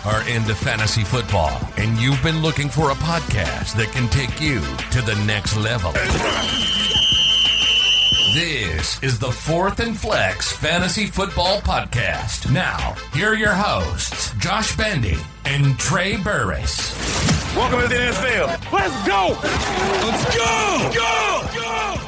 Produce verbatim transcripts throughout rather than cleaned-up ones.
are into fantasy football, and you've been looking for a podcast that can take you to the next level. This is the Fourth and Flex Fantasy Football Podcast. Now, here are your hosts, Josh Bendy and Trey Burris. Welcome to the N F L. Let's go! Let's go! Go! Go!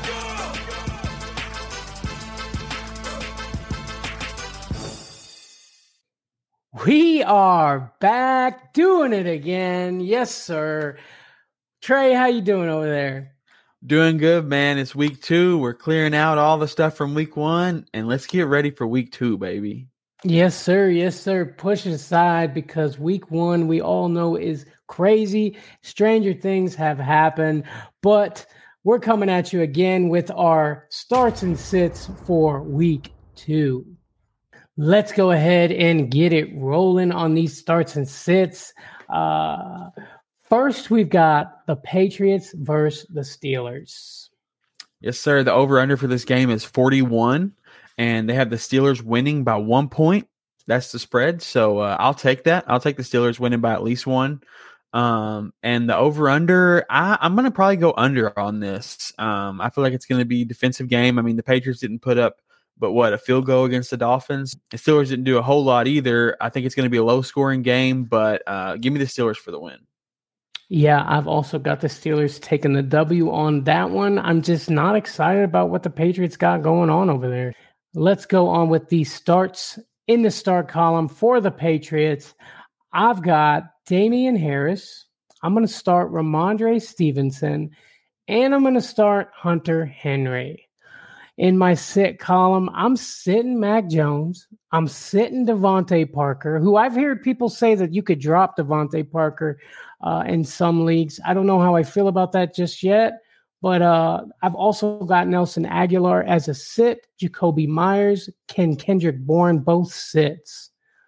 We are back doing it again. Yes, sir. Trey, how you doing over there? Doing good, man. It's week two. We're clearing out all the stuff from week one, and let's get ready for week two, baby. Yes, sir. Yes, sir. Push it aside because week one, we all know, is crazy. Stranger things have happened, but we're coming at you again with our starts and sits for week two. Let's go ahead and get it rolling on these starts and sits. Uh, first, we've got the Patriots versus the Steelers. Yes, sir. The over-under for this game is forty-one, and they have the Steelers winning by one point. That's the spread, so uh, I'll take that. I'll take the Steelers winning by at least one. Um, and the over-under, I, I'm going to probably go under on this. Um, I feel like it's going to be a defensive game. I mean, the Patriots didn't put up But what, a field goal against the Dolphins? The Steelers didn't do a whole lot either. I think it's going to be a low-scoring game, but uh, give me the Steelers for the win. Yeah, I've also got the Steelers taking the W on that one. I'm just not excited about what the Patriots got going on over there. Let's go on with the starts in the start column for the Patriots. I've got Damian Harris. I'm going to start Ramondre Stevenson, and I'm going to start Hunter Henry. In my sit column, I'm sitting Mac Jones. I'm sitting Devontae Parker, who I've heard people say that you could drop Devontae Parker uh, in some leagues. I don't know how I feel about that just yet, but uh, I've also got Nelson Aguilar as a sit, Jacoby Myers, Ken Kendrick Bourne, both sits.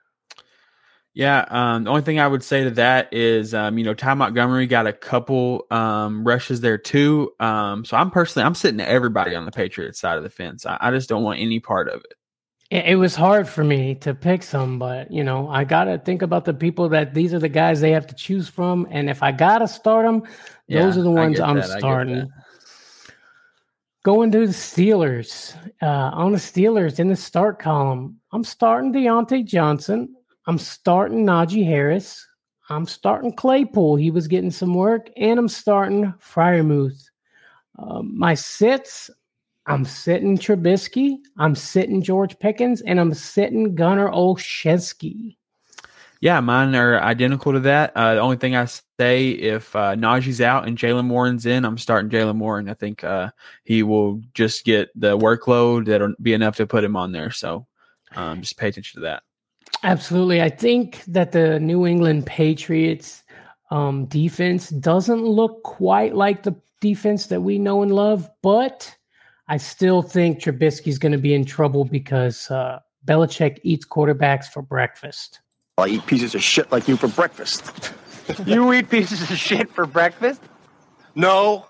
Yeah, um, the only thing I would say to that is, um, you know, Ty Montgomery got a couple um, rushes there too. Um, so I'm personally, I'm sitting to everybody on the Patriots side of the fence. I, I just don't want any part of it. It was hard for me to pick some, but, you know, I got to think about the people that these are the guys they have to choose from. And if I got to start them, yeah, those are the ones I'm that. starting. Going to the Steelers. Uh, on the Steelers in the start column, I'm starting Deontay Johnson. I'm starting Najee Harris. I'm starting Claypool. He was getting some work. And I'm starting Freiermuth. Um, my sits, I'm sitting Trubisky. I'm sitting George Pickens. And I'm sitting Gunnar Olszewski. Yeah, mine are identical to that. Uh, the only thing I say, if uh, Najee's out and Jaylen Warren's in, I'm starting Jaylen Warren. I think uh, he will just get the workload that'll be enough to put him on there. So um, just pay attention to that. Absolutely. I think that the New England Patriots um, defense doesn't look quite like the defense that we know and love, but I still think Trubisky's going to be in trouble because uh, Belichick eats quarterbacks for breakfast. I eat pieces of shit like you for breakfast. You eat pieces of shit for breakfast? No.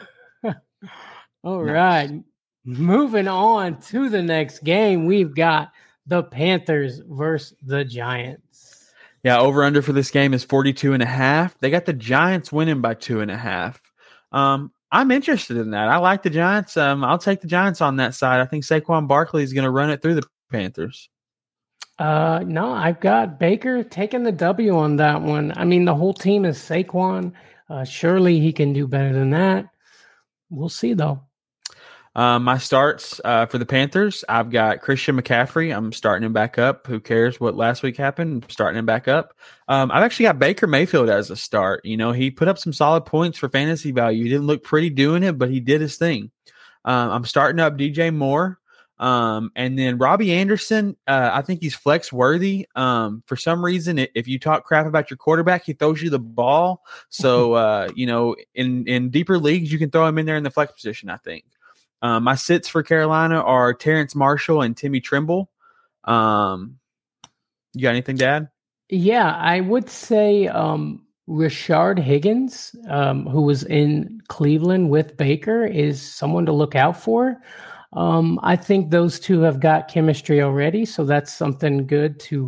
All right. Moving on to the next game, we've got the Panthers versus the Giants. Yeah, over-under for this game is forty-two and a half. They got the Giants winning by two and a half. Um, I'm interested in that. I like the Giants. Um, I'll take the Giants on that side. I think Saquon Barkley is going to run it through the Panthers. Uh, no, I've got Baker taking the W on that one. I mean, the whole team is Saquon. Uh, surely he can do better than that. We'll see, though. Um, my starts uh, for the Panthers, I've got Christian McCaffrey. I'm starting him back up. Who cares what last week happened? I'm starting him back up. Um, I've actually got Baker Mayfield as a start. You know, he put up some solid points for fantasy value. He didn't look pretty doing it, but he did his thing. Um, I'm starting up D J Moore. Um, and then Robbie Anderson, uh, I think he's flex worthy. Um, for some reason, if you talk crap about your quarterback, he throws you the ball. So, uh, you know, in, in deeper leagues, you can throw him in there in the flex position, I think. Um, my sits for Carolina are Terrence Marshall and Timmy Trimble. Um, you got anything to add? Yeah, I would say um, Rashard Higgins, um, who was in Cleveland with Baker, is someone to look out for. Um, I think those two have got chemistry already, so that's something good to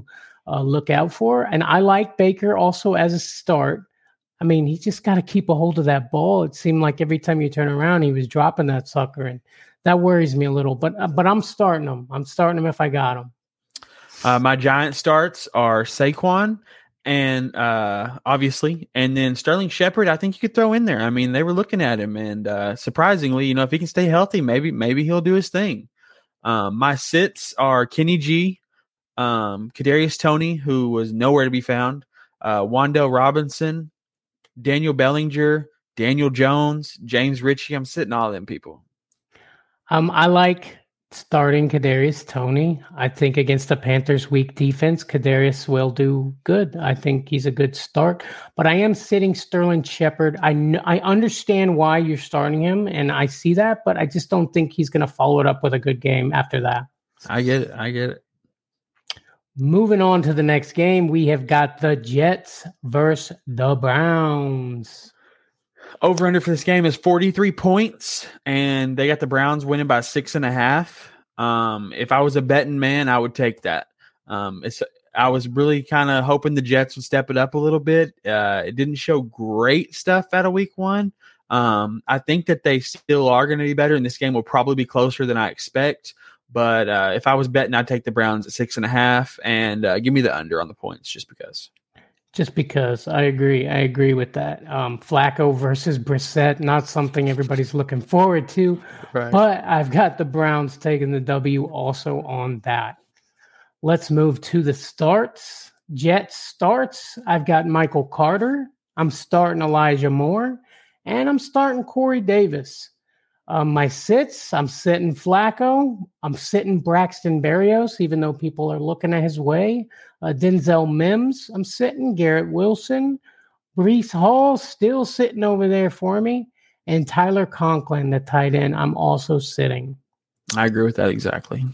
uh, look out for. And I like Baker also as a start. I mean, he just got to keep a hold of that ball. It seemed like every time you turn around, he was dropping that sucker, and that worries me a little. But uh, but I'm starting him. I'm starting him if I got him. Uh, my Giant starts are Saquon and uh, obviously, and then Sterling Shepard. I think you could throw in there. I mean, they were looking at him, and uh, surprisingly, you know, if he can stay healthy, maybe maybe he'll do his thing. Um, my sits are Kenny G, um, Kadarius Toney, who was nowhere to be found, uh, Wan'Dale Robinson, Daniel Bellinger, Daniel Jones, James Ritchie. I'm sitting all of them people. Um, I like starting Kadarius Toney. I think against the Panthers' weak defense, Kadarius will do good. I think he's a good start. But I am sitting Sterling Shepard. I kn- I understand why you're starting him, and I see that, but I just don't think he's going to follow it up with a good game after that. I get it. I get it. Moving on to the next game, we have got the Jets versus the Browns. Over under for this game is forty-three points, and they got the Browns winning by six and a half. Um, if I was a betting man, I would take that. Um, it's I was really kind of hoping the Jets would step it up a little bit. Uh, it didn't show great stuff out of week one. Um, I think that they still are going to be better, and this game will probably be closer than I expect. But uh, if I was betting, I'd take the Browns at six and a half and uh, give me the under on the points just because. Just because. I agree. I agree with that. Um, Flacco versus Brissett, not something everybody's looking forward to. Right. But I've got the Browns taking the W also on that. Let's move to the starts. Jets starts. I've got Michael Carter. I'm starting Elijah Moore. And I'm starting Corey Davis. Um, my sits, I'm sitting Flacco. I'm sitting Braxton Berrios, even though people are looking at his way. Uh, Denzel Mims, I'm sitting. Garrett Wilson. Breece Hall, still sitting over there for me. And Tyler Conklin, the tight end, I'm also sitting. I agree with that exactly.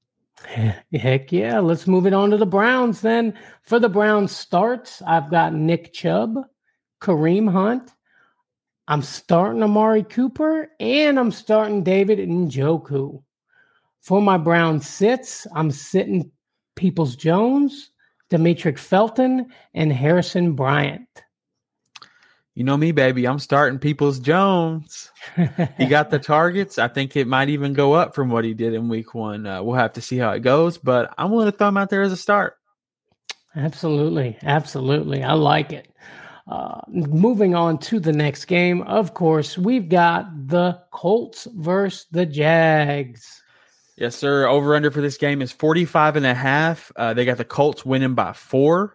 Heck yeah. Let's move it on to the Browns then. For the Browns starts, I've got Nick Chubb, Kareem Hunt. I'm starting Amari Cooper, and I'm starting David Njoku. For my Brown sits, I'm sitting Peoples-Jones, Demetric Felton, and Harrison Bryant. You know me, baby. I'm starting Peoples-Jones. He got the targets. I think it might even go up from what he did in week one. Uh, we'll have to see how it goes, but I'm willing to throw him out there as a start. Absolutely. Absolutely. I like it. Uh, moving on to the next game, of course, we've got the Colts versus the Jags. Yes, sir. Over under for this game is forty-five and a half. Uh, they got the Colts winning by four.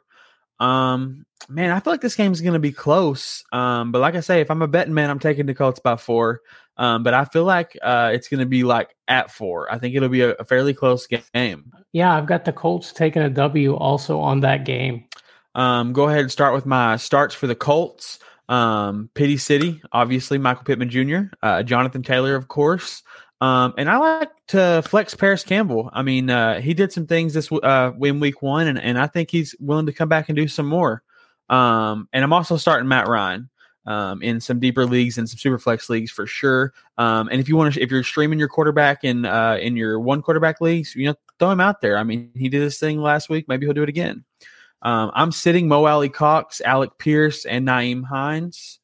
Um, man, I feel like this game is going to be close. Um, but like I say, if I'm a betting man, I'm taking the Colts by four. Um, but I feel like uh, it's going to be like at four. I think it'll be a, a fairly close game. Yeah, I've got the Colts taking a W also on that game. Um, go ahead and start with my starts for the Colts. Um, Pity City, obviously, Michael Pittman Junior, uh, Jonathan Taylor, of course. Um, and I like to flex Paris Campbell. I mean, uh, he did some things this uh, in week one, and, and I think he's willing to come back and do some more. Um, and I'm also starting Matt Ryan um, in some deeper leagues and some super flex leagues for sure. Um, and if you want to, if you're streaming your quarterback in uh, in your one quarterback leagues, you know, throw him out there. I mean, he did this thing last week. Maybe he'll do it again. Um, I'm sitting Mo Alley Cox, Alec Pierce, and Nyheim Hines.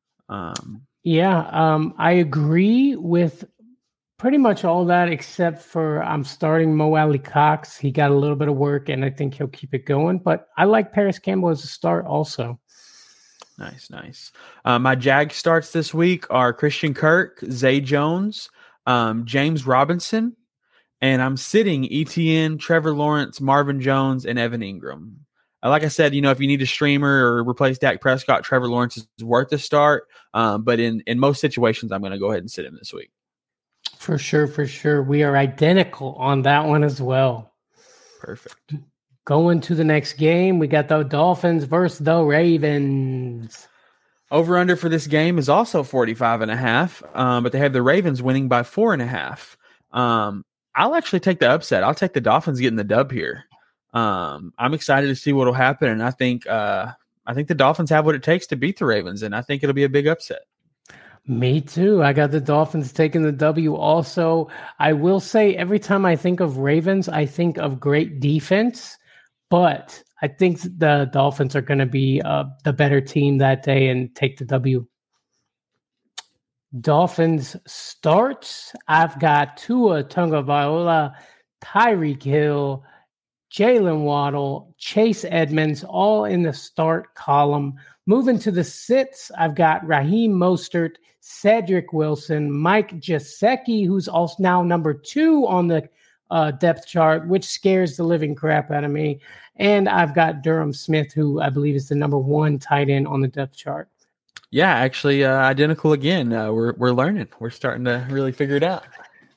Um, yeah, um, I agree with pretty much all that except for I'm starting Mo Alley Cox. He got a little bit of work, and I think he'll keep it going. But I like Paris Campbell as a start also. Nice, nice. Uh, my Jag starts this week are Christian Kirk, Zay Jones, um, James Robinson, and I'm sitting E T N, Trevor Lawrence, Marvin Jones, and Evan Ingram. Like I said, you know, if you need a streamer or replace Dak Prescott, Trevor Lawrence is worth a start. Um, but in, in most situations, I'm going to go ahead and sit him this week. For sure, for sure. We are identical on that one as well. Perfect. Going to the next game, we got the Dolphins versus the Ravens. Over under for this game is also forty-five and a half, um, but they have the Ravens winning by four and a half. Um, I'll actually take the upset. I'll take the Dolphins getting the dub here. Um, I'm excited to see what will happen, and I think uh, I think the Dolphins have what it takes to beat the Ravens, and I think it'll be a big upset. Me too. I got the Dolphins taking the W also. I will say every time I think of Ravens, I think of great defense, but I think the Dolphins are going to be uh, the better team that day and take the W. Dolphins starts. I've got Tua Tagovailoa, Tyreek Hill, Jalen Waddle, Chase Edmonds, all in the start column. Moving to the sits, I've got Raheem Mostert, Cedric Wilson, Mike Gesicki, who's also now number two on the uh, depth chart, which scares the living crap out of me. And I've got Durham Smith, who I believe is the number one tight end on the depth chart. Yeah, actually, uh, identical again. Uh, we're we're learning. We're starting to really figure it out.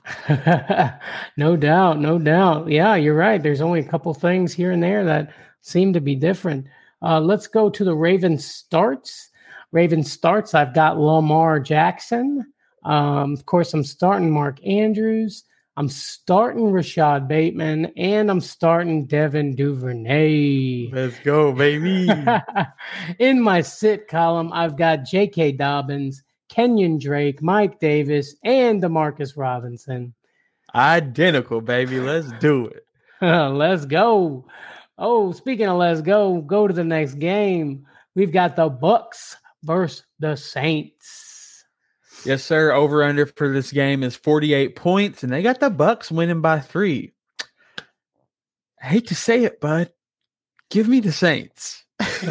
No doubt, no doubt. Yeah, you're right. There's only a couple things here and there that seem to be different. Uh, let's go to the Ravens starts. Ravens starts. I've got Lamar Jackson. Um, of course, I'm starting Mark Andrews. I'm starting Rashad Bateman, and I'm starting Devin Duvernay. Let's go, baby. In my sit column, I've got J K. Dobbins, Kenyon Drake, Mike Davis, and DeMarcus Robinson. Identical, baby. Let's do it. Let's go. Oh, speaking of let's go, go to the next game. We've got the Bucks versus the Saints. Yes, sir. Over under for this game is forty-eight points, and they got the Bucks winning by three. I hate to say it, bud. Give me the Saints.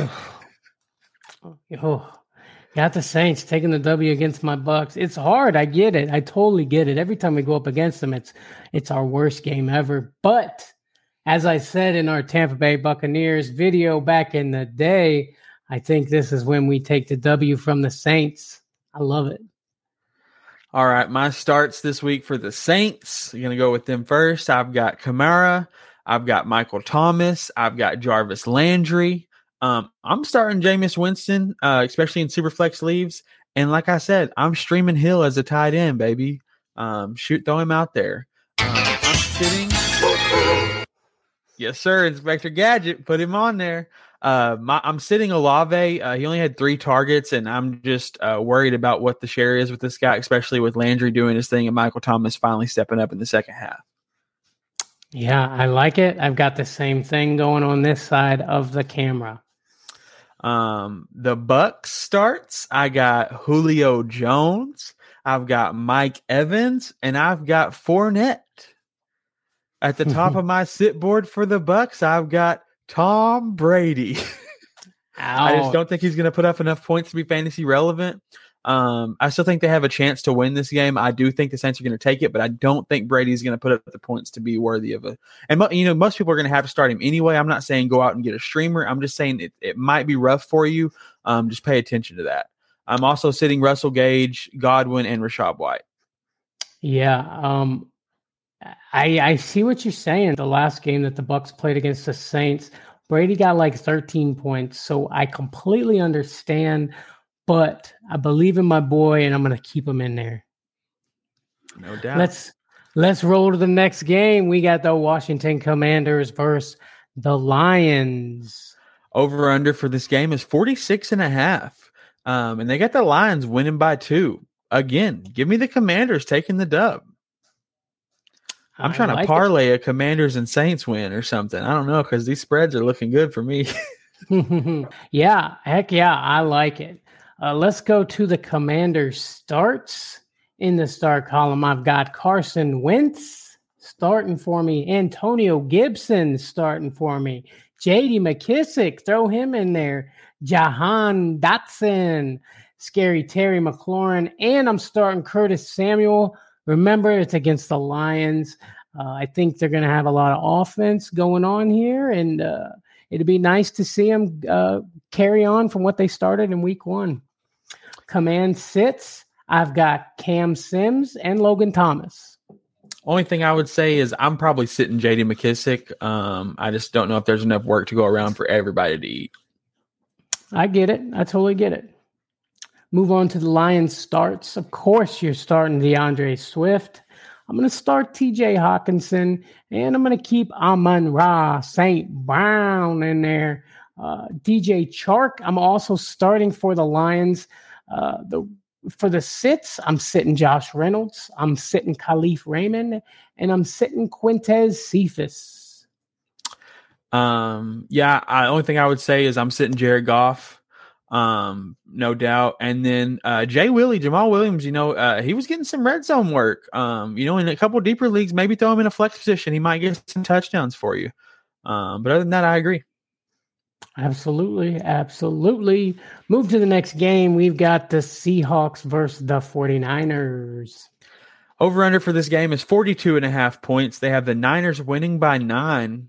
Oh, got the Saints taking the W against my Bucks. It's hard. I get it. I totally get it. Every time we go up against them, it's it's our worst game ever. But as I said in our Tampa Bay Buccaneers video back in the day, I think this is when we take the W from the Saints. I love it. All right, my starts this week for the Saints. I'm going to go with them first. I've got Kamara. I've got Michael Thomas. I've got Jarvis Landry. Um, I'm starting Jameis Winston, uh, especially in Superflex leagues. And like I said, I'm streaming Hill as a tight end, baby. Um, shoot, throw him out there. Um, I'm sitting. Yes, sir. Inspector Gadget, put him on there. Uh, my, I'm sitting Olave. Uh, he only had three targets, and I'm just uh, worried about what the share is with this guy, especially with Landry doing his thing and Michael Thomas finally stepping up in the second half. Yeah, I like it. I've got the same thing going on this side of the camera. Um, the Bucks starts. I got Julio Jones. I've got Mike Evans, and I've got Fournette. At the top of my sit board for the Bucks, I've got Tom Brady. I just don't think he's going to put up enough points to be fantasy relevant. Um, I still think they have a chance to win this game. I do think the Saints are going to take it, but I don't think Brady's going to put up the points to be worthy of it. And, you know, most people are going to have to start him anyway. I'm not saying go out and get a streamer. I'm just saying it, it might be rough for you. Um, just pay attention to that. I'm also sitting Russell Gage, Godwin, and Rachaad White. Yeah, um, I, I see what you're saying. The last game that the Bucks played against the Saints, Brady got like thirteen points. So I completely understand, but I believe in my boy, and I'm going to keep him in there. No doubt. Let's let's roll to the next game. We got the Washington Commanders versus the Lions. Over under for this game is forty-six and a half. Um, and they got the Lions winning by two. Again, give me the Commanders taking the dub. I'm trying like to parlay it. a Commanders and Saints win or something. I don't know, because these spreads are looking good for me. Yeah, heck yeah, I like it. Uh, let's go to the Commanders starts. In the start column, I've got Carson Wentz starting for me. Antonio Gibson starting for me. J D McKissick, throw him in there. Jahan Dotson, Scary Terry McLaurin, and I'm starting Curtis Samuel. Remember, it's against the Lions. Uh, I think they're going to have a lot of offense going on here, and uh, it'd be nice to see them uh, carry on from what they started in week one. Command sits. I've got Cam Sims and Logan Thomas. Only thing I would say is I'm probably sitting J D McKissick. Um, I just don't know if there's enough work to go around for everybody to eat. I get it. I totally get it. Move on to the Lions starts. Of course, you're starting DeAndre Swift. I'm going to start T J Hawkinson, and I'm going to keep Amon-Ra Saint Brown in there. Uh, D J Chark, I'm also starting for the Lions. Uh, the For the sits, I'm sitting Josh Reynolds. I'm sitting Khalif Raymond, and I'm sitting Quintez Cephas. Um, yeah, I, the only thing I would say is I'm sitting Jared Goff, um, no doubt. And then uh, Jay Willie, Jamal Williams, you know, uh, he was getting some red zone work. Um, you know, in a couple deeper leagues, maybe throw him in a flex position. He might get some touchdowns for you. Um, but other than that, I agree. Absolutely. Absolutely. Move to the next game. We've got the Seahawks versus the 49ers. Over under for this game is forty-two and a half points. They have the Niners winning by nine.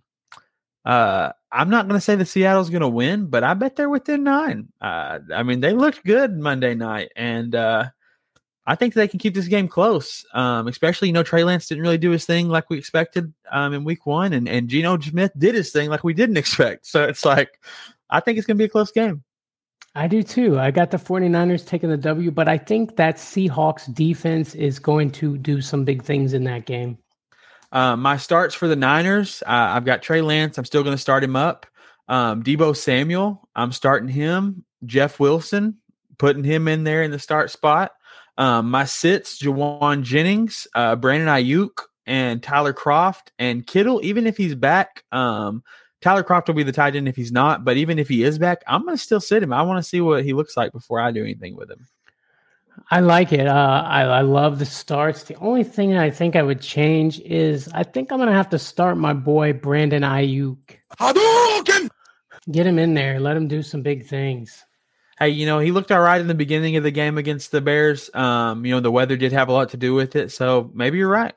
Uh, I'm not going to say that Seattle's going to win, but I bet they're within nine. Uh, I mean, they looked good Monday night, and uh, I think they can keep this game close. Um, especially, you know, Trey Lance didn't really do his thing like we expected um, in week one, and, and Geno Smith did his thing like we didn't expect. So it's like, I think it's going to be a close game. I do too. I got the 49ers taking the W, but I think that Seahawks defense is going to do some big things in that game. Uh, my starts for the Niners, uh, I've got Trey Lance. I'm still going to start him up. Um, Deebo Samuel, I'm starting him. Jeff Wilson, putting him in there in the start spot. Um, my sits, Jawan Jennings, uh, Brandon Ayuk, and Tyler Kroft. And Kittle, even if he's back, um, Tyler Kroft will be the tight end if he's not. But even if he is back, I'm going to still sit him. I want to see what he looks like before I do anything with him. I like it. Uh, I, I love the starts. The only thing I think I would change is I think I'm going to have to start my boy Brandon Ayuk. Hadouken! Get him in there. Let him do some big things. Hey, you know, he looked all right in the beginning of the game against the Bears. Um, you know, the weather did have a lot to do with it, so maybe you're right.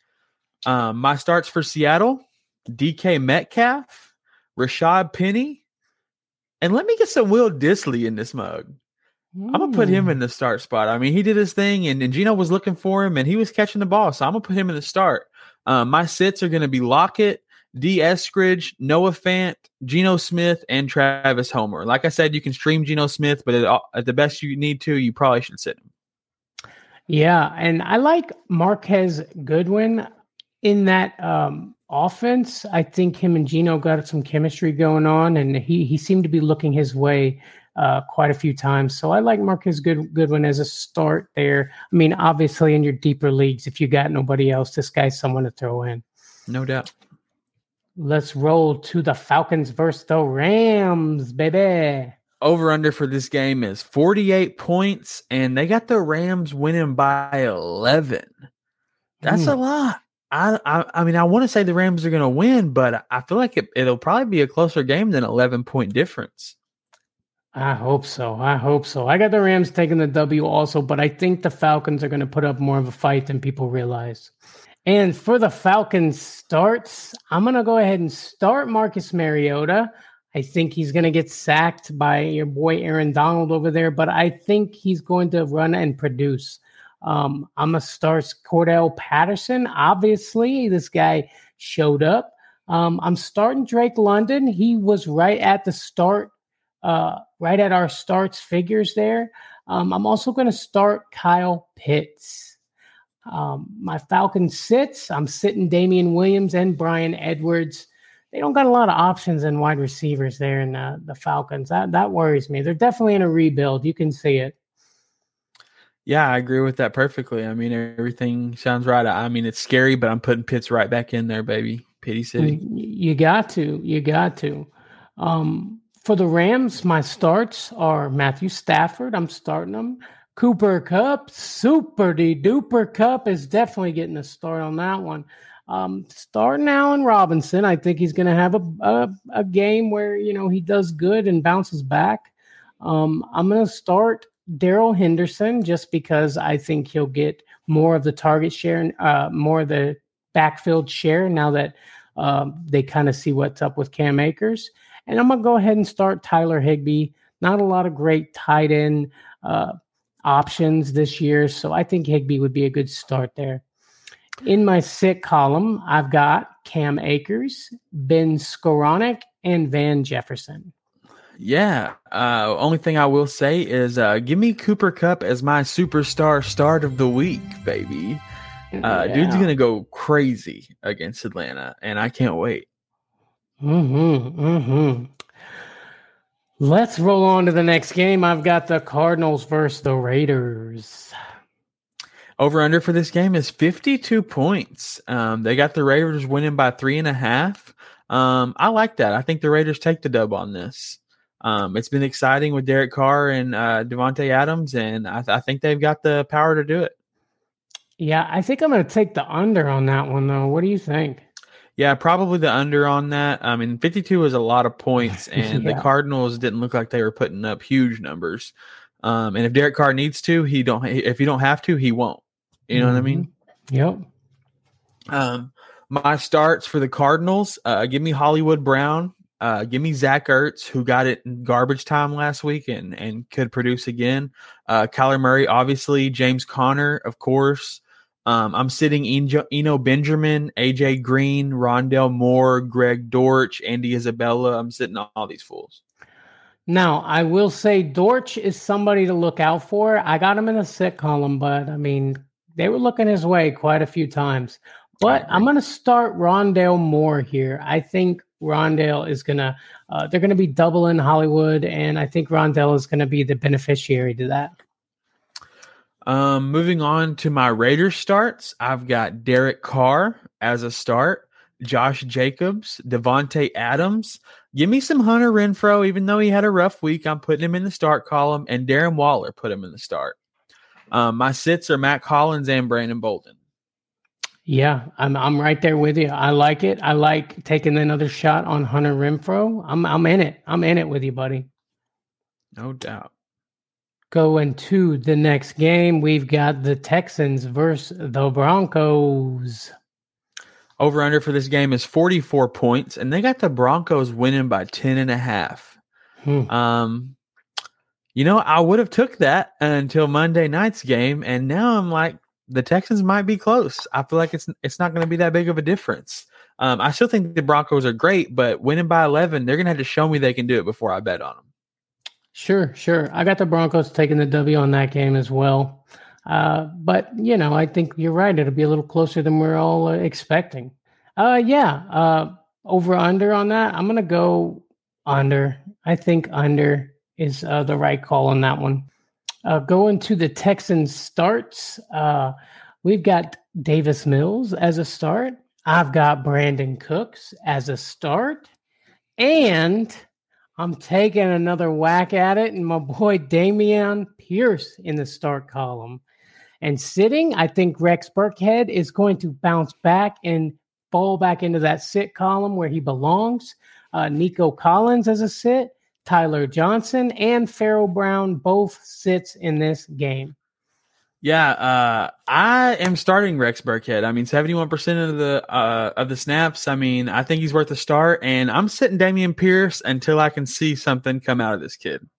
Um, my starts for Seattle, D K Metcalf, Rashad Penny, and let me get some Will Dissly in this mug. I'm going to put him in the start spot. I mean, he did his thing, and, and Geno was looking for him, and he was catching the ball, so I'm going to put him in the start. Um, my sits are going to be Lockett, D. Eskridge, Noah Fant, Geno Smith, and Travis Homer. Like I said, you can stream Geno Smith, but at, at the best you need to, you probably should sit him. Yeah, and I like Marquez Goodwin in that um, offense. I think him and Geno got some chemistry going on, and he he seemed to be looking his way Uh, quite a few times. So I like Marcus Good, Goodwin as a start there. I mean, obviously in your deeper leagues, if you got nobody else, this guy's someone to throw in. No doubt. Let's roll to the Falcons versus the Rams, baby. Over under for this game is forty-eight points, and they got the Rams winning by eleven. That's mm. a lot. I, I I mean, I want to say the Rams are going to win, but I feel like it, it'll probably be a closer game than eleven point difference. I hope so. I hope so. I got the Rams taking the W also, but I think the Falcons are going to put up more of a fight than people realize. And for the Falcons starts, I'm going to go ahead and start Marcus Mariota. I think he's going to get sacked by your boy Aaron Donald over there, but I think he's going to run and produce. Um, I'm going to start Cordell Patterson. Obviously, this guy showed up. Um, I'm starting Drake London. He was right at the start Uh, right at our starts figures there. Um, I'm also going to start Kyle Pitts. Um, my Falcons sits, I'm sitting Damian Williams and Brian Edwards. They don't got a lot of options in wide receivers there in uh, the Falcons. That, that worries me. They're definitely in a rebuild. You can see it. Yeah, I agree with that perfectly. I mean, everything sounds right. I mean, it's scary, but I'm putting Pitts right back in there, baby. Pity City. You got to. You got to. Um, For the Rams, my starts are Matthew Stafford. I'm starting him. Cooper Kupp, super duper Kupp is definitely getting a start on that one. Um, starting Allen Robinson, I think he's going to have a, a a game where you know he does good and bounces back. Um, I'm going to start Darrell Henderson just because I think he'll get more of the target share and uh, more of the backfield share now that uh, they kind of see what's up with Cam Akers. And I'm going to go ahead and start Tyler Higbee. Not a lot of great tight end uh, options this year, so I think Higbee would be a good start there. In my sit column, I've got Cam Akers, Ben Skowronek, and Van Jefferson. Yeah. Uh, only thing I will say is uh, give me Cooper Kupp as my superstar start of the week, baby. Uh, yeah. Dude's going to go crazy against Atlanta, and I can't wait. Mm-hmm, mm-hmm. Let's roll on to the next game. I've got the Cardinals versus the Raiders. Over under for this game is fifty-two points. Um, they got the Raiders winning by three and a half. Um, I like that. I think the Raiders take the dub on this. Um, it's been exciting with Derek Carr and uh, Devontae Adams, and I, th- I think they've got the power to do it. Yeah, I think I'm going to take the under on that one, though. What do you think? Yeah, probably the under on that. I mean, fifty-two is a lot of points, and Yeah. the Cardinals didn't look like they were putting up huge numbers. Um, and if Derek Carr needs to, he don't. If you don't have to, he won't. You know mm-hmm. what I mean? Yep. Um, my starts for the Cardinals. Uh, give me Hollywood Brown. Uh, give me Zach Ertz, who got it in garbage time last week and and could produce again. Uh, Kyler Murray, obviously. James Conner, of course. Um, I'm sitting Eno, Eno Benjamin, A J Green, Rondell Moore, Greg Dortch, Andy Isabella. I'm sitting on all these fools. Now, I will say Dortch is somebody to look out for. I got him in a sit column, but, I mean, they were looking his way quite a few times. But I'm going to start Rondell Moore here. I think Rondell is going to uh, – they're going to be doubling Hollywood, and I think Rondell is going to be the beneficiary to that. Um, moving on to my Raiders starts, I've got Derek Carr as a start, Josh Jacobs, Devontae Adams. Give me some Hunter Renfrow, even though he had a rough week. I'm putting him in the start column, and Darren Waller put him in the start. Um, my sits are Matt Collins and Brandon Bolden. Yeah, I'm I'm right there with you. I like it. I like taking another shot on Hunter Renfrow. I'm I'm in it. I'm in it with you, buddy. No doubt. Going to the next game, we've got the Texans versus the Broncos. Over under for this game is forty-four points, and they got the Broncos winning by ten and a half. Hmm. Um, you know, I would have took that until Monday night's game, and now I'm like, the Texans might be close. I feel like it's it's not going to be that big of a difference. Um, I still think the Broncos are great, but winning by eleven, they're going to have to show me they can do it before I bet on them. Sure, sure. I got the Broncos taking the W on that game as well. Uh, but, you know, I think you're right. It'll be a little closer than we're all uh, expecting. Uh, yeah, uh, over under on that. I'm going to go under. I think under is uh, the right call on that one. Uh, going to the Texans starts, uh, we've got Davis Mills as a start. I've got Brandon Cooks as a start. And I'm taking another whack at it, and my boy Dameon Pierce in the start column. And sitting, I think Rex Burkhead is going to bounce back and fall back into that sit column where he belongs. Uh, Nico Collins as a sit, Tyler Johnson, and Pharaoh Brown both sits in this game. Yeah, uh, I am starting Rex Burkhead. I mean, seventy-one percent of the uh, of the snaps. I mean, I think he's worth a start, and I'm sitting Dameon Pierce until I can see something come out of this kid.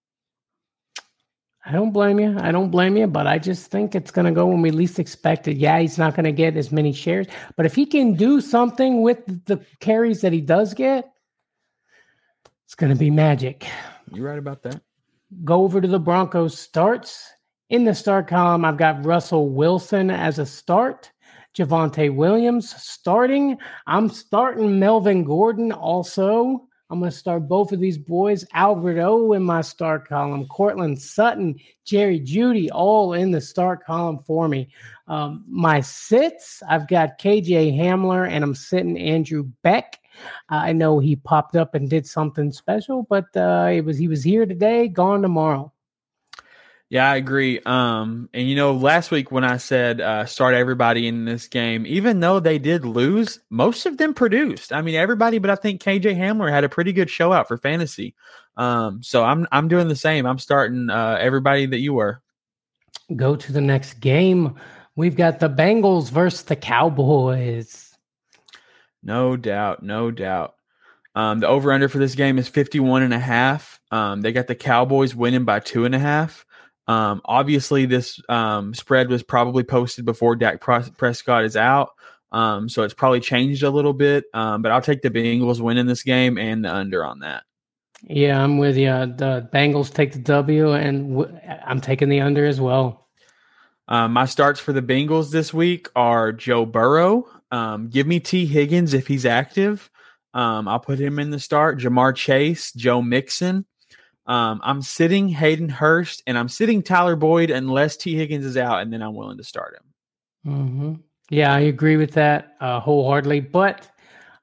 I don't blame you. I don't blame you, but I just think it's going to go when we least expect it. Yeah, he's not going to get as many shares, but if he can do something with the carries that he does get, it's going to be magic. You're right about that. Go over to the Broncos starts. In the start column, I've got Russell Wilson as a start. Javonte Williams starting. I'm starting Melvin Gordon also. I'm going to start both of these boys. Albert O in my start column. Cortland Sutton, Jerry Jeudy, all in the start column for me. Um, my sits, I've got K J Hamler, and I'm sitting Andrew Beck. Uh, I know he popped up and did something special, but uh, it was he was here today, gone tomorrow. Yeah, I agree. Um, and, you know, last week when I said uh, start everybody in this game, even though they did lose, most of them produced. I mean, everybody, but I think K J Hamler had a pretty good show out for fantasy. Um, so I'm I'm doing the same. I'm starting uh, everybody that you were. Go to the next game. We've got the Bengals versus the Cowboys. No doubt, no doubt. Um, the over-under for this game is fifty-one and a half. Um, they got the Cowboys winning by two and a half. Um, obviously, this um, spread was probably posted before Dak Prescott is out, um, so it's probably changed a little bit. Um, but I'll take the Bengals winning this game and the under on that. Yeah, I'm with you. The Bengals take the W, and w- I'm taking the under as well. Um, my starts for the Bengals this week are Joe Burrow. Um, give me T. Higgins if he's active. Um, I'll put him in the start. Jamar Chase, Joe Mixon. Um, I'm sitting Hayden Hurst, and I'm sitting Tyler Boyd unless T. Higgins is out, and then I'm willing to start him. Mm-hmm. Yeah, I agree with that uh, wholeheartedly. But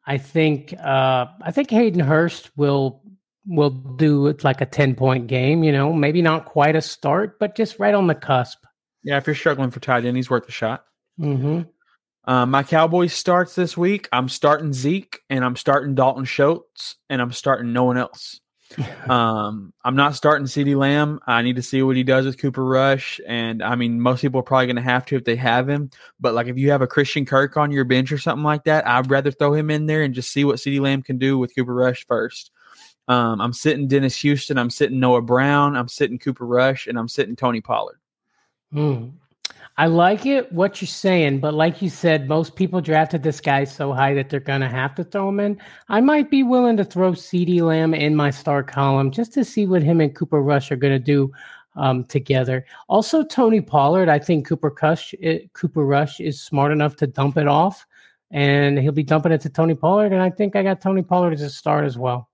I think uh, I think Hayden Hurst will will do it like a ten-point game, you know, maybe not quite a start, but just right on the cusp. Yeah, if you're struggling for tight end, he's worth a shot. Mm-hmm. Um, my Cowboys starts this week. I'm starting Zeke, and I'm starting Dalton Schultz, and I'm starting no one else. um, I'm not starting CeeDee Lamb. I need to see what he does with Cooper Rush, and I mean, most people are probably going to have to if they have him. But like, if you have a Christian Kirk on your bench or something like that, I'd rather throw him in there and just see what CeeDee Lamb can do with Cooper Rush first. Um, I'm sitting Dennis Houston. I'm sitting Noah Brown. I'm sitting Cooper Rush, and I'm sitting Tony Pollard. Hmm. I like it, what you're saying, but like you said, most people drafted this guy so high that they're going to have to throw him in. I might be willing to throw CeeDee Lamb in my star column just to see what him and Cooper Rush are going to do um, together. Also, Tony Pollard, I think Cooper, Cush, it, Cooper Rush is smart enough to dump it off, and he'll be dumping it to Tony Pollard, and I think I got Tony Pollard as a start as well.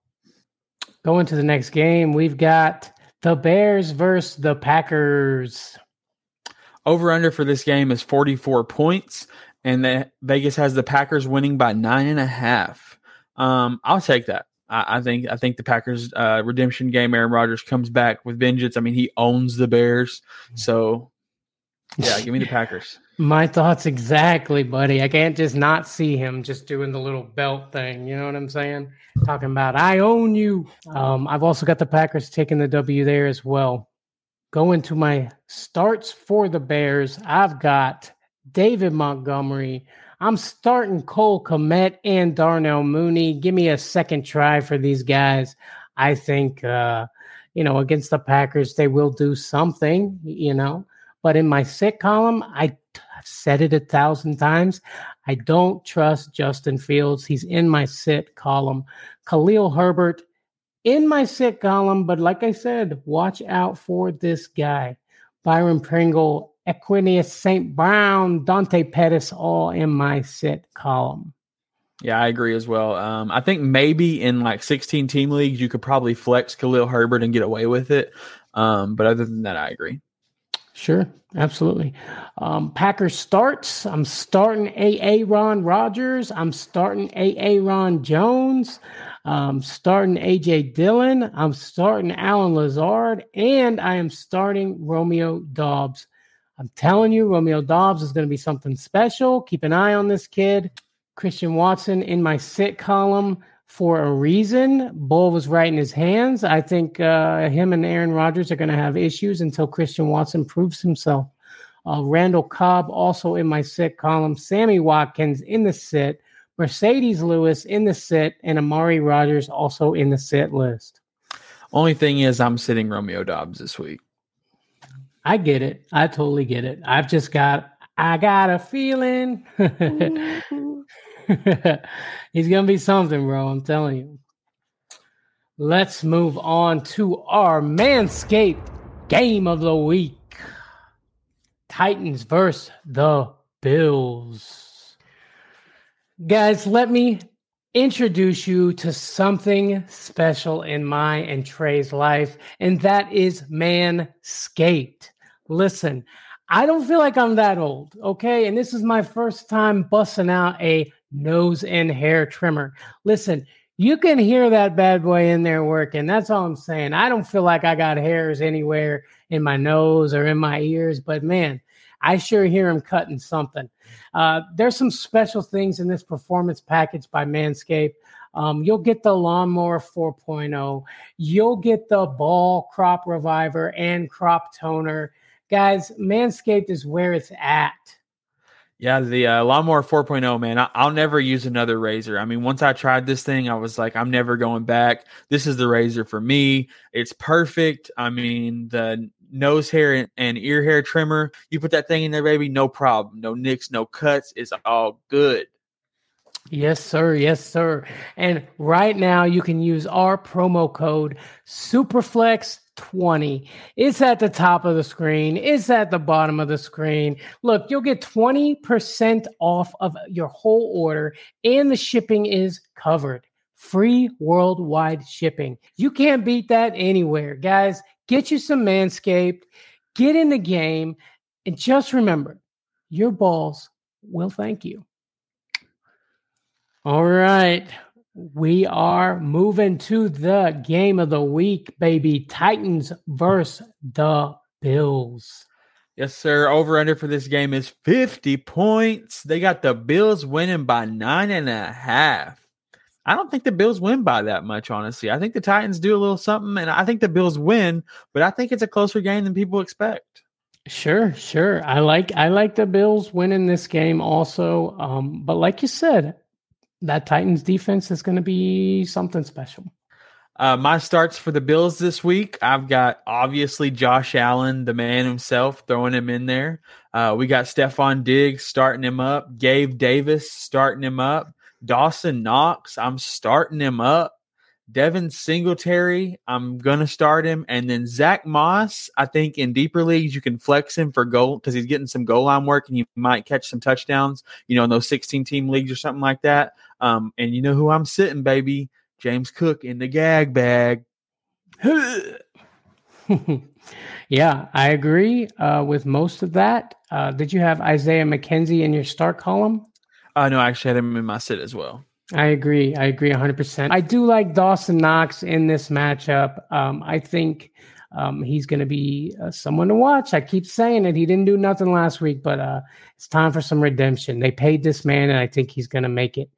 Going to the next game, we've got the Bears versus the Packers. Over-under for this game is forty-four points, and the, Vegas has the Packers winning by nine and a half. Um, I'll take that. I, I think I think the Packers uh, redemption game, Aaron Rodgers comes back with vengeance. I mean, he owns the Bears. So, yeah, give me the Packers. My thoughts exactly, buddy. I can't just not see him just doing the little belt thing. You know what I'm saying? Talking about, I own you. Um, I've also got the Packers taking the W there as well. Going to my starts for the Bears, I've got David Montgomery. I'm starting Cole Kmet and Darnell Mooney. Give me a second try for these guys. I think, uh, you know, against the Packers, they will do something, you know. But in my sit column, I, I've said it a thousand times. I don't trust Justin Fields. He's in my sit column. Khalil Herbert in my sit column, but like I said, watch out for this guy. Byron Pringle, Equanius Saint Brown, Dante Pettis, all in my sit column. Yeah, I agree as well. Um, I think maybe in like sixteen team leagues, you could probably flex Khalil Herbert and get away with it. Um, but other than that, I agree. Sure, absolutely. Um, Packers starts. I'm starting A A. Ron Rodgers. I'm starting A A. Ron Jones. I'm starting A J Dillon. I'm starting Alan Lazard. And I am starting Romeo Doubs. I'm telling you, Romeo Doubs is going to be something special. Keep an eye on this kid. Christian Watson in my sit column for a reason. Bull was right in his hands. I think uh, him and Aaron Rodgers are going to have issues until Christian Watson proves himself. Uh, Randall Cobb also in my sit column. Sammy Watkins in the sit. Mercedes Lewis in the sit. And Amari Rodgers also in the sit list. Only thing is I'm sitting Romeo Doubs this week. I get it. I totally get it. I've just got, I got a feeling. He's going to be something, bro. I'm telling you. Let's move on to our Manscaped game of the week. Titans versus the Bills. Guys, let me introduce you to something special in my and Trey's life, and that is Manscaped. Listen, I don't feel like I'm that old, okay? And this is my first time busting out a nose and hair trimmer. Listen, you can hear that bad boy in there working. That's all I'm saying. I don't feel like I got hairs anywhere in my nose or in my ears, but man, I sure hear him cutting something. Uh, there's some special things in this performance package by Manscaped. Um, you'll get the Lawnmower four point oh. You'll get the Ball Crop Reviver and Crop Toner. Guys, Manscaped is where it's at. Yeah, the uh, Lawnmower four point oh, man, I- I'll never use another razor. I mean, once I tried this thing, I was like, I'm never going back. This is the razor for me. It's perfect. I mean, the nose hair and, and ear hair trimmer, you put that thing in there, baby, no problem. No nicks, no cuts. It's all good. Yes, sir. Yes, sir. And right now you can use our promo code Superflex twenty. It's at the top of the screen. It's at the bottom of the screen. Look, you'll get twenty percent off of your whole order, and the shipping is covered. Free worldwide shipping. You can't beat that anywhere. Guys, get you some Manscaped, get in the game, and just remember, your balls will thank you. All right. We are moving to the game of the week, baby. Titans versus the Bills. Yes, sir. Over under for this game is fifty points. They got the Bills winning by nine and a half. I don't think the Bills win by that much, honestly. I think the Titans do a little something, and I think the Bills win, but I think it's a closer game than people expect. Sure, sure. I like I like the Bills winning this game also. Um, but like you said, that Titans defense is going to be something special. Uh, my starts for the Bills this week, I've got obviously Josh Allen, the man himself, throwing him in there. Uh, we got Stephon Diggs starting him up. Gabe Davis starting him up. Dawson Knox, I'm starting him up. Devin Singletary, I'm going to start him. And then Zach Moss, I think in deeper leagues, you can flex him for goal because he's getting some goal line work and you might catch some touchdowns, you know, in those sixteen-team leagues or something like that. Um, and you know who I'm sitting, baby? James Cook in the gag bag. Yeah, I agree uh, with most of that. Uh, did you have Isaiah McKenzie in your start column? Uh, no, I actually had him in my sit as well. I agree. I agree one hundred percent. I do like Dawson Knox in this matchup. Um, I think um, he's going to be uh, someone to watch. I keep saying it. He didn't do nothing last week, but uh, it's time for some redemption. They paid this man, and I think he's going to make it.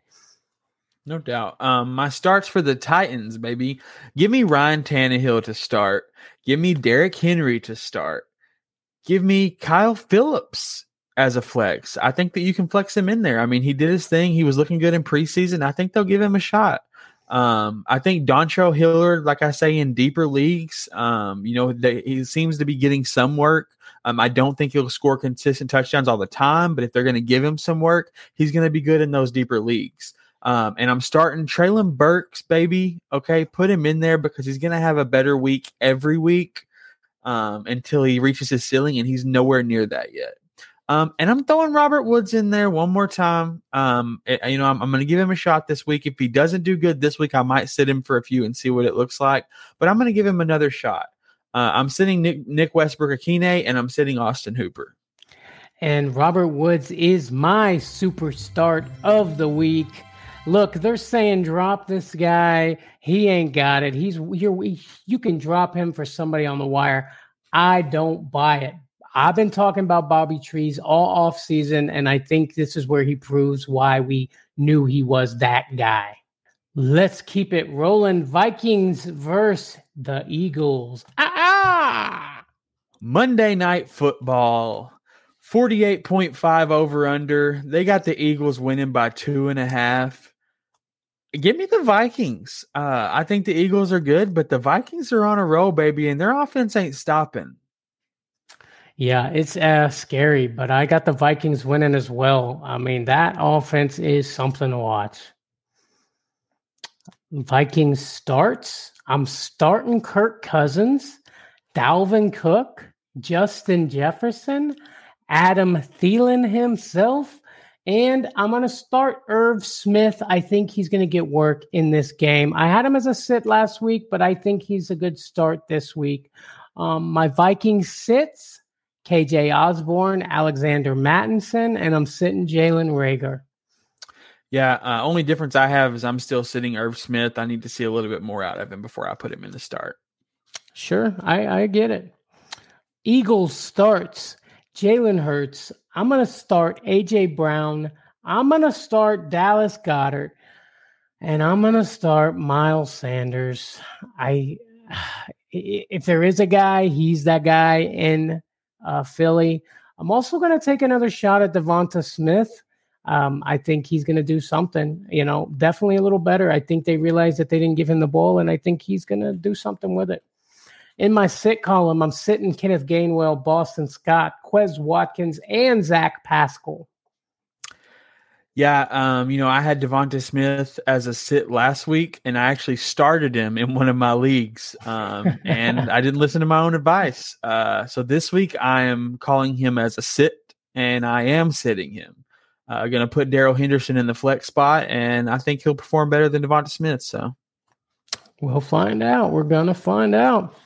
No doubt. Um, my starts for the Titans, baby. Give me Ryan Tannehill to start. Give me Derrick Henry to start. Give me Kyle Phillips as a flex. I think that you can flex him in there. I mean, he did his thing. He was looking good in preseason. I think they'll give him a shot. Um, I think Dontrell Hilliard, like I say, in deeper leagues, um, you know, they, he seems to be getting some work. Um, I don't think he'll score consistent touchdowns all the time, but if they're going to give him some work, he's going to be good in those deeper leagues. Um, and I'm starting Treylon Burks, baby. Okay, put him in there because he's going to have a better week every week um, until he reaches his ceiling, and he's nowhere near that yet. Um, and I'm throwing Robert Woods in there one more time. Um, it, you know, I'm, I'm going to give him a shot this week. If he doesn't do good this week, I might sit him for a few and see what it looks like. But I'm going to give him another shot. Uh, I'm sitting Nick, Nick Westbrook-Akine, and I'm sitting Austin Hooper. And Robert Woods is my super start of the week. Look, they're saying drop this guy. He ain't got it. He's you're, you can drop him for somebody on the wire. I don't buy it. I've been talking about Bobby Trees all off season, and I think this is where he proves why we knew he was that guy. Let's keep it rolling. Vikings versus the Eagles. Ah! Monday Night Football. forty-eight point five over under. They got the Eagles winning by two and a half. Give me the Vikings. Uh, I think the Eagles are good, but the Vikings are on a roll, baby, and their offense ain't stopping. Yeah, it's uh, scary, but I got the Vikings winning as well. I mean, that offense is something to watch. Vikings starts. I'm starting Kirk Cousins, Dalvin Cook, Justin Jefferson, Adam Thielen himself, and I'm going to start Irv Smith. I think he's going to get work in this game. I had him as a sit last week, but I think he's a good start this week. Um, my Vikings sits, K J Osborne, Alexander Mattinson, and I'm sitting Jalen Reagor. Yeah, uh, only difference I have is I'm still sitting Irv Smith. I need to see a little bit more out of him before I put him in the start. Sure, I, I get it. Eagles starts, Jalen Hurts. I'm going to start A J Brown. I'm going to start Dallas Goedert. And I'm going to start Miles Sanders. I, if there is a guy, he's that guy in uh, Philly. I'm also going to take another shot at Devonta Smith. Um, I think he's going to do something, you know, definitely a little better. I think they realized that they didn't give him the ball, and I think he's going to do something with it. In my sit column, I'm sitting Kenneth Gainwell, Boston Scott, Quez Watkins, and Zach Pascal. Yeah, um, you know, I had Devonta Smith as a sit last week, and I actually started him in one of my leagues, um, and I didn't listen to my own advice. Uh, so this week I am calling him as a sit, and I am sitting him. I'm uh, going to put Darrell Henderson in the flex spot, and I think he'll perform better than Devonta Smith. So we'll find out. We're going to find out.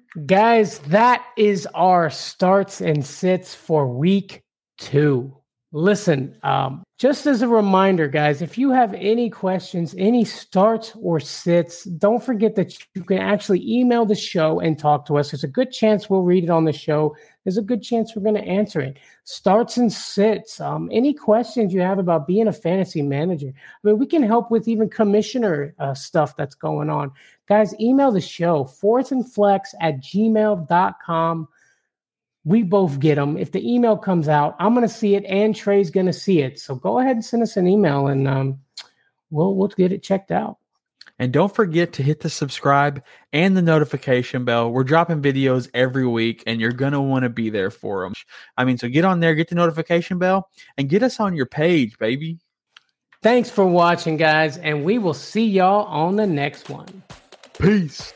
Guys, that is our starts and sits for week two. Listen, um, just as a reminder, guys, if you have any questions, any starts or sits, don't forget that you can actually email the show and talk to us. There's a good chance we'll read it on the show. There's a good chance we're going to answer it. Starts and sits, um, any questions you have about being a fantasy manager. I mean, we can help with even commissioner uh, stuff that's going on. Guys, email the show, fourth and flex at gmail dot com. We both get them. If the email comes out, I'm going to see it and Trey's going to see it. So go ahead and send us an email and um, we'll we'll get it checked out. And don't forget to hit the subscribe and the notification bell. We're dropping videos every week, and you're going to want to be there for them. I mean, so get on there, get the notification bell, and get us on your page, baby. Thanks for watching, guys, and we will see y'all on the next one. Peace.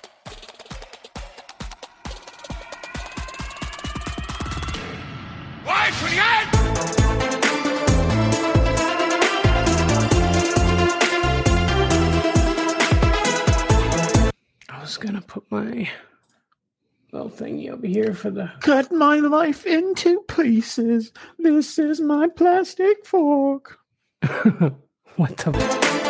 I was gonna put my little thingy over here for the cut my life into pieces. This is my plastic fork. What the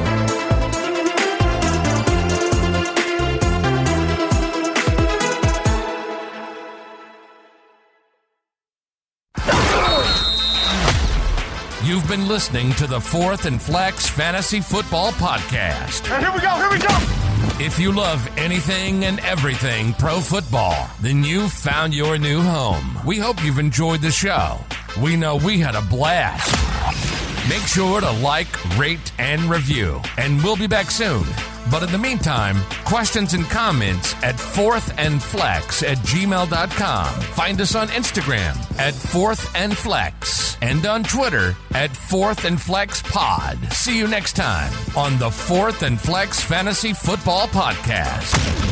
You've been listening to the Fourth and Flex Fantasy Football Podcast. And here we go, here we go. If you love anything and everything pro football, then you've found your new home. We hope you've enjoyed the show. We know we had a blast. Make sure to like, rate, and review, and we'll be back soon. But in the meantime, questions and comments at fourth and flex at gmail dot com. Find us on Instagram at fourth and flex and on Twitter at fourth and flex pod. See you next time on the Fourth and Flex Fantasy Football Podcast.